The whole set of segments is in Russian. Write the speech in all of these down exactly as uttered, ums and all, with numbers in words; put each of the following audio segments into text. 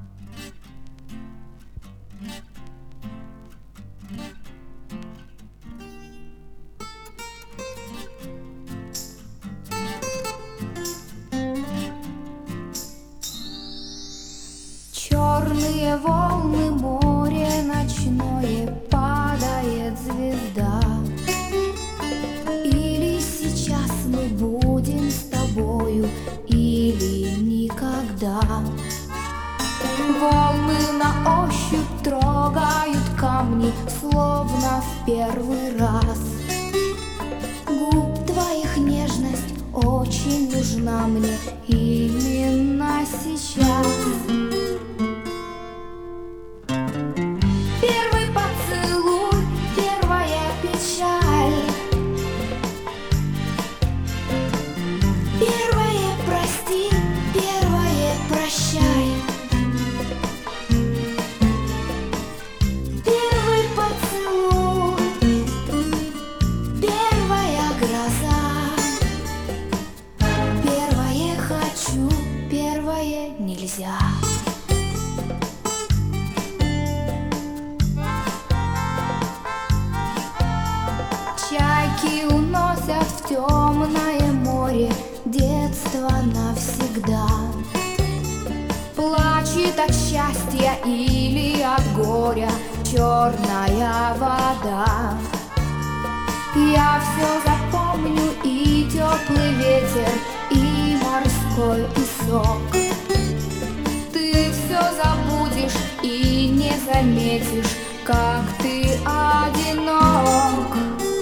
Черные волны, море ночное, падает звезда. Или сейчас мы будем с тобою, или никогда. Волны на ощупь трогают камни, словно в первый раз. Губ твоих нежность очень нужна мне именно сейчас. Первый поцелуй, первая печаль, первое прости, первое прощай. Первый поцелуй, первая гроза, первое хочу, первое нельзя. Чайки уносят в темное море детство навсегда. Плачет от счастья или от горя черная вода. Я все запомню, и теплый ветер, и морской песок. Ты все забудешь и не заметишь, как ты одинок.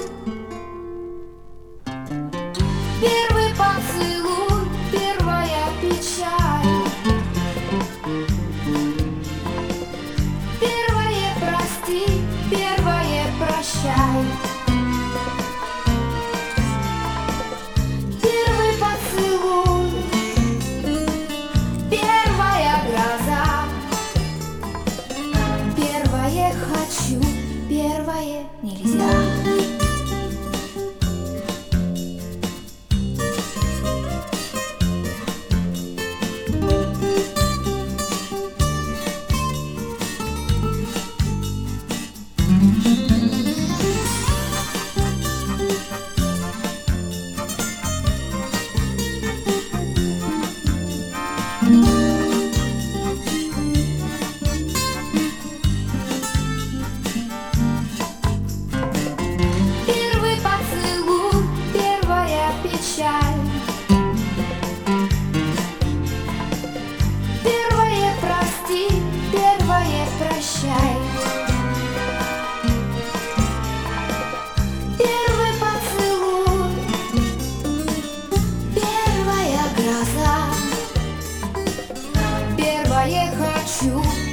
Первый поцелуй, первая печаль, первое прости, первое прощай. Первый поцелуй, первая гроза, первое хочу, первое нельзя. Первый поцелуй, первая печаль, первое прости, первое прощай. Первый поцелуй, первая гроза, первое хочу.